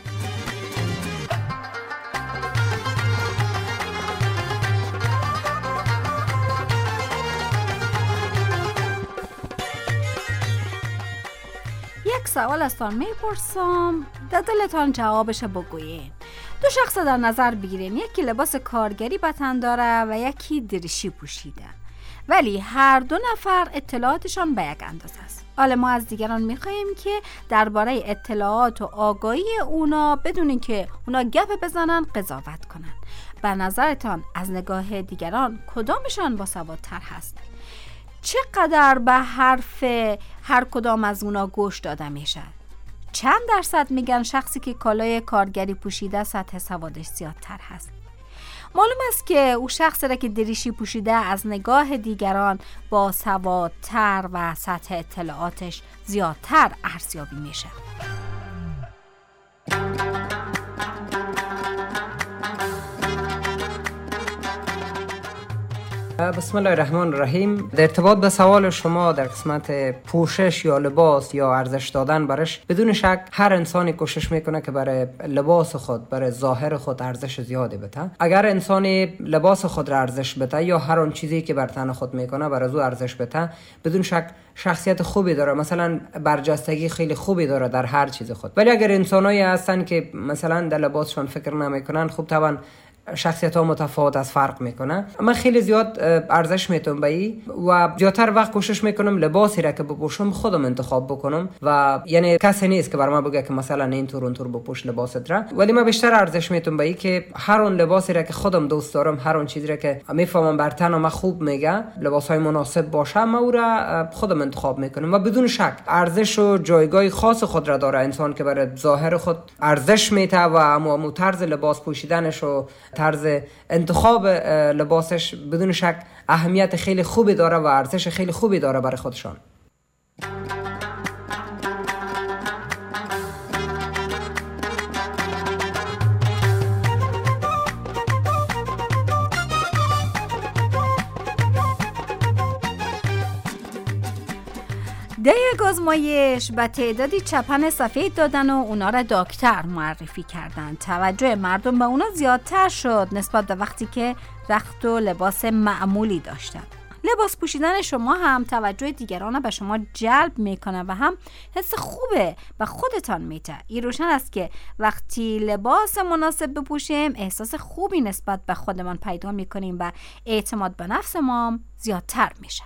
یک سوال ازتان میپرسم، در دلتان جوابش بگویین. دو شخص در نظر بگیرین، یکی لباس کارگری به تن داره و یکی دریشی پوشیده، ولی هر دو نفر اطلاعاتشان به یک اندازه است. حالا ما از دیگران میخواییم که درباره اطلاعات و آگاهی اونا بدونین که اونا گپ بزنن، قضاوت کنن. به نظرتان از نگاه دیگران کدامشان باسوادتر هست؟ چقدر به حرف هر کدام از اونا گوش داده میشه؟ چند درصد میگن شخصی که کالای کارگری پوشیده سطح سوادش زیادتر هست؟ معلوم است که او شخصی را که دریشی پوشیده از نگاه دیگران با سوادتر و سطح اطلاعاتش زیادتر ارزیابی میشه. بسم الله الرحمن الرحیم. در ارتباط به سوال شما در قسمت پوشش یا لباس یا ارزش دادن برش، بدون شک هر انسانی کوشش میکنه که برای لباس خود، برای ظاهر خود ارزش زیادی بده. اگر انسانی لباس خود را ارزش بده یا هر اون چیزی که بر تن خود میکنه برای او ارزش بده، بدون شک شخصیت خوبی داره، مثلا برجستگی خیلی خوبی داره در هر چیز خود. ولی اگر انسانایی هستن که مثلا در لباسشون فکر نمیکنن، خب طبعا شخصیت ها متفاوت از فرق میکنه. من خیلی زیاد ارزش میتونم به ای و زیادتر وقت کوشش میکنم لباسی را که بپوشم خودم انتخاب بکنم و یعنی کسی نیست که بر من بگه که مثلا این طور اون طور بپوش لباست را، ولی من بیشتر ارزش میتونم به ای که هر اون لباسی را که خودم دوست دارم، هر اون چیزی را که میفهمم بر تنم خوب میگه، لباس های مناسب باشه، من او را خودم انتخاب میکنم و بدون شک ارزش و جایگاه خاص خود را داره انسان که برای ظاهر خود ارزش میته و امو طرز لباس پوشیدنش و طرز انتخاب لباسش بدون شک اهمیت خیلی خوبی داره و ارزش خیلی خوبی داره برای خودشان. ده یک آزمایش به تعدادی چپن سفید دادن و اونا را دکتر معرفی کردن. توجه مردم به اونا زیادتر شد نسبت به وقتی که رخت و لباس معمولی داشتن. لباس پوشیدن شما هم توجه دیگران را به شما جلب میکنه و هم حس خوبه به خودتان میده. این روشن است که وقتی لباس مناسب بپوشیم احساس خوبی نسبت به خودمان پیدا میکنیم و اعتماد به نفس ما زیادتر میشه.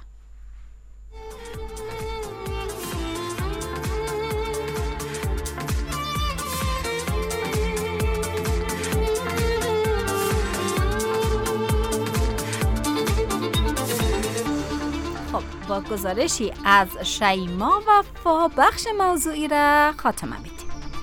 با گزارشی از شیما وفا بخش موضوعی را خاتمه میدیم.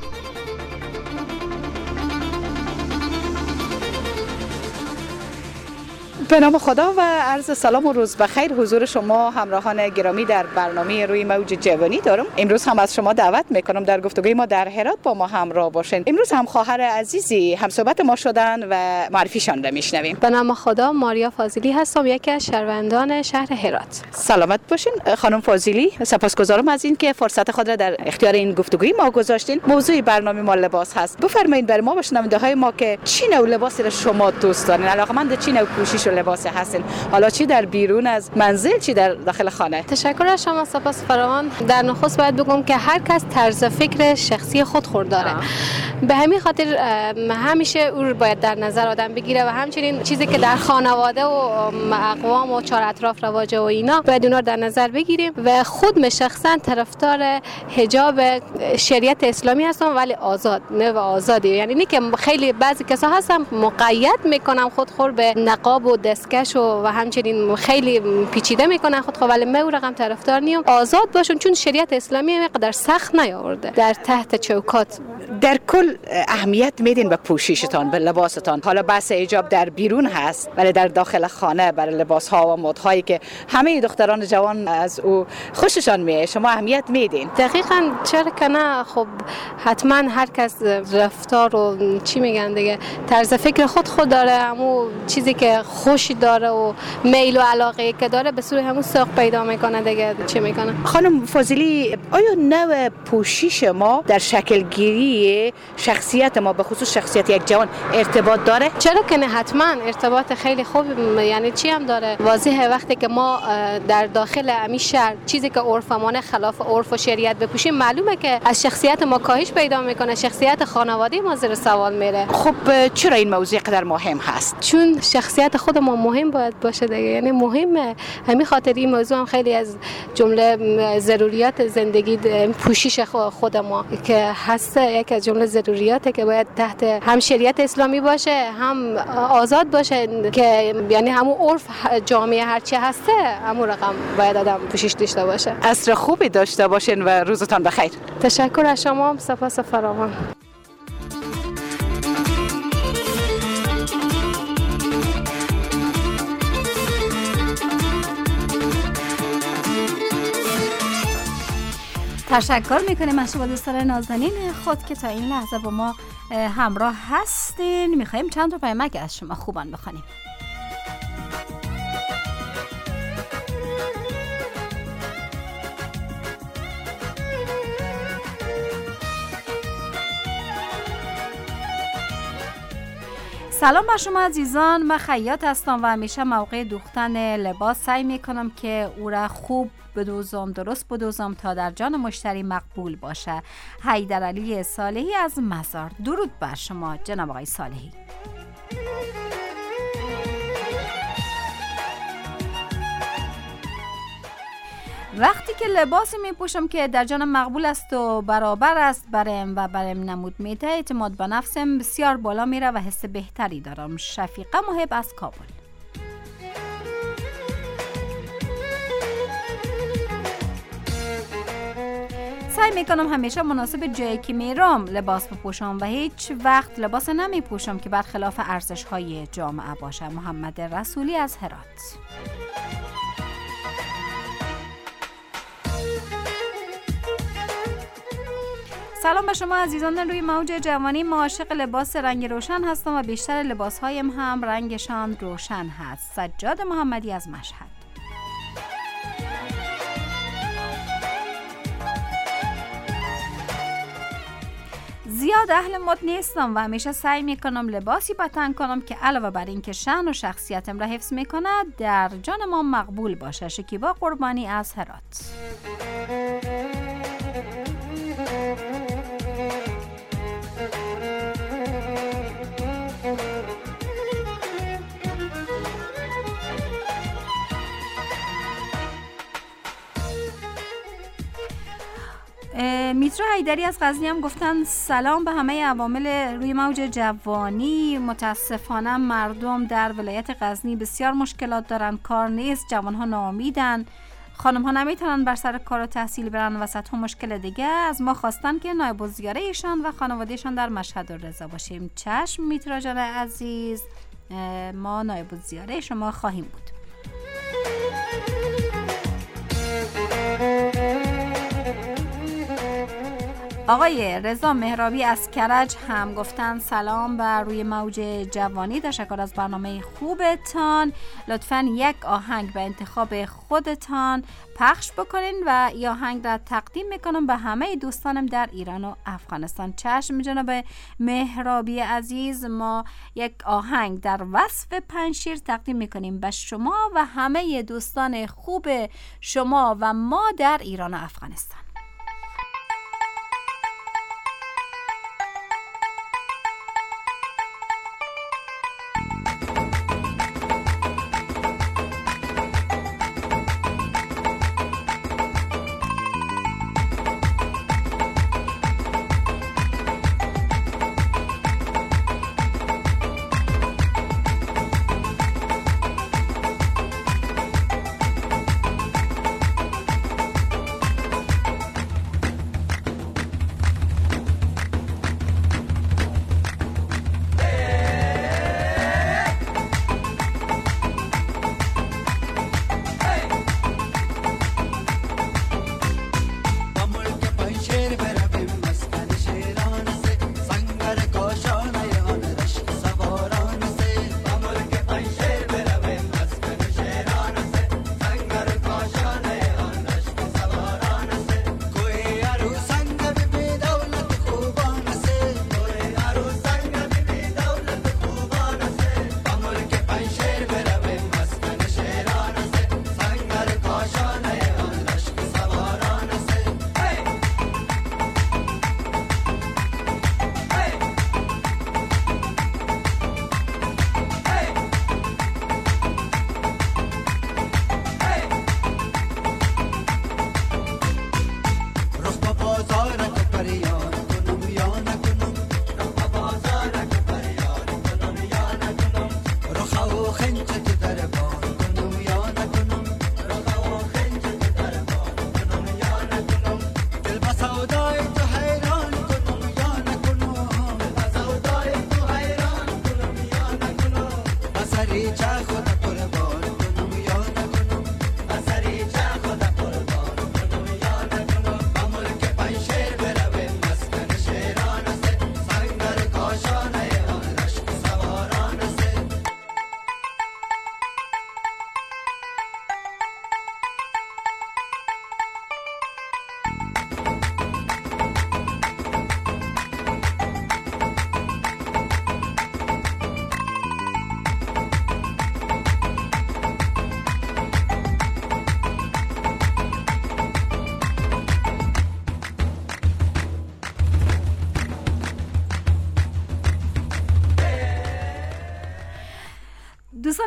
به نام خدا و عرض سلام و روز بخیر حضور شما همراهان گرامی در برنامه روی موج جوانی دارم. امروز هم از شما دعوت میکنم در گفتگوی ما در هرات با ما همراه باشین. امروز هم خواهر عزیزی هم صحبت ما شدن و معرفیشان را میشنویم. به نام خدا ماریا فاضلی هستم، یکی از شهروندان شهر هرات. سلامت باشین خانم فاضلی. سپاسگزارم از این که فرصت خود را در اختیار این گفتگوی ما گذاشتین. موضوع برنامه ما لباس هست. بفرمایید بر ما و شنونده های ما که چی نوع لباسی را شما دوست دارین، علاقه‌مند چی نوع پوشش لباس هستین، حالا چی در بیرون از منزل چی در داخل خانه؟ تشکر از شما، سپاس فراوان. در نخست باید بگم که هر کس طرز فکر شخصی خود خود داره. به همین خاطر همیشه او باید در نظر آدم بگیره و همچنین چیزی که در خانواده و اقوام و چهار اطراف رواجه و اینا باید اونا رو در نظر بگیریم و خود من شخصا طرفدار حجاب شریعت اسلامی هستم، ولی آزاد، نه و آزادی، یعنی نه که خیلی بعضی کسا هستم مقید میکنم خود خود به نقاب و دستکش و, و همچنین خیلی پیچیده میکنن خود خود، ولی من او رقم طرفدار نیم، آزاد باشون، چون شریعت اسلامی اینقدر سخت نیاورده در تحت چوکات. در کل اهمیت میدین به پوششتان، به لباستان. حالا بحث حجاب در بیرون هست، ولی در داخل خانه برای لباس ها و مد هایی که همه دختران جوان از او خوششان میاد شما اهمیت میدین. دقیقاً، چرا که نه؟ خب حتما هر کس رفتار و چی میگن دیگه طرز فکر خود خود داره، همون چیزی که خوشی داره و میل و علاقه که داره به صورت همون ساق پیدا میکنه دیگه. چی میکنه؟ خانم فاضلی، آیا نوع پوشش ما در شکل گیری شخصیت ما به خصوص شخصیت یک جوان ارتباط داره؟ چرا که نه؟ حتما ارتباط خیلی خوب، یعنی چی هم داره. واضحه وقتی که ما در داخل امی شهر چیزی که عرفمانه خلاف عرف و شریعت بپوشیم، معلومه که از شخصیت ما کاهش پیدا میکنه، شخصیت خانواده ما زیر سوال میره. خب چرا این موضوع قدر مهم هست؟ چون شخصیت خود ما مهم باید باشه دیگه، یعنی مهمه. همین خاطر این موضوع هم خیلی از جمله ضروریات زندگی پوشش خود ما که هست، یک از جمله ضروریاته که باید تحت هم شریعت اسلامی باشه، هم آزاد باشه، که یعنی همون عرف جامعه هرچی هسته همون رقم باید آدم پوشش داشته باشه. عصر خوبی داشته باشین و روزتان بخیر. تشکر از شما، سپاس فراوان. تشکر میکنیم از شما دوستان نازنین خود که تا این لحظه با ما همراه هستین. میخواییم چند تا پیامک از شما خوبان بخونیم. سلام بر شما عزیزان، من خیاط هستم و همیشه موقع دوختن لباس سعی میکنم که او را خوب بدوزم، درست بدوزم تا در جان مشتری مقبول باشه. حیدرعلی صالحی از مزار. درود بر شما جناب آقای صالحی. وقتی که لباسی می پوشم که در جان مقبول است و برابر است برم و برم نمود میته، اعتماد به نفسم بسیار بالا میره و حس بهتری دارم. شفیقه محب از کابل. سعی میکنم همیشه مناسب جایی که میرم لباس بپوشم و هیچ وقت لباس نمی پوشم که برخلاف ارزش های جامعه باشه. محمد رسولی از هرات. سلام به شما عزیزان روی موج جوانی. ما عاشق لباس رنگ روشن هستم و بیشتر لباس هایم هم رنگشان روشن هست. سجاد محمدی از مشهد. زیاد اهل مد نیستم و همیشه سعی میکنم لباسی به تن کنم که علاوه بر این که شأن و شخصیتم را حفظ میکنه در جان ما مقبول باشه. شکیبا قربانی از هرات. میترا حیدری از غزنی هم گفتن سلام به همه عوامل روی موج جوانی. متاسفانه مردم در ولایت غزنی بسیار مشکلات دارن، کار نیست، جوانها ناامیدن، خانم ها نمیتونن بر سر کار و تحصیل برن و صد ها مشکل دیگه. از ما خواستن که نایب الزیاره ایشان و خانوادهشان در مشهد و رضا باشیم. چشم میترا جان عزیز، ما نایب الزیاره شما خواهیم بود. آقای رضا مهرابی از کرج هم گفتن سلام بر روی موج جوانی، تشکر از برنامه خوبتان. لطفاً یک آهنگ به انتخاب خودتان پخش بکنین و این آهنگ را تقدیم میکنم به همه دوستانم در ایران و افغانستان. چشم جناب مهرابی عزیز، ما یک آهنگ در وصف پنجشیر تقدیم میکنیم به شما و همه دوستان خوب شما و ما در ایران و افغانستان.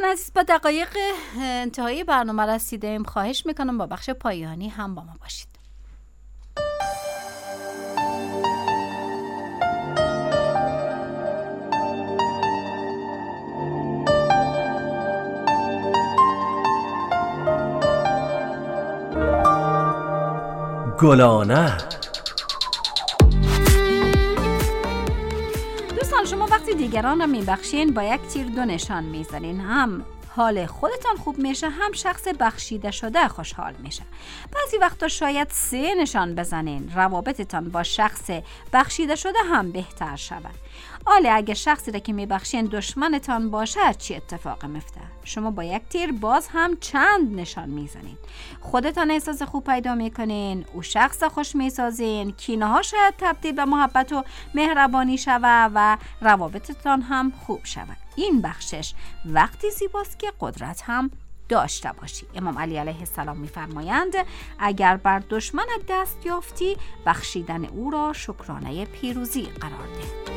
عزیز با دقایق انتهایی برنامه رسیدیم. خواهش میکنم با بخش پایانی هم با ما باشید. گلانه. دوستان شما وقتی دیگران را میبخشین با یک تیر دو نشان میزنین، هم حال خودتان خوب میشه هم شخص بخشیده شده خوشحال میشه. بعضی وقتا شاید سه نشان بزنین، روابطتان با شخص بخشیده شده هم بهتر شود. حالا اگه شخصی را که میبخشین دشمنتان باشه چی اتفاق میفته؟ شما با یک تیر باز هم چند نشان میزنین، خودتان احساس خوب پیدا میکنین، او شخص خوش میسازین، کینه ها شاید تبدیل به محبت و مهربانی شود و روابطتان هم خوب شود. این بخشش وقتی زیباست که قدرت هم داشته باشی. امام علی علیه السلام میفرمایند اگر بر دشمنت دست یافتی بخشیدن او را شکرانه پیروزی قرار ده.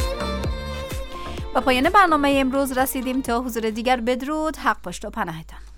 با پایان برنامه امروز رسیدیم. تا حضور دیگر بدرود، حق پشت و پناهتان.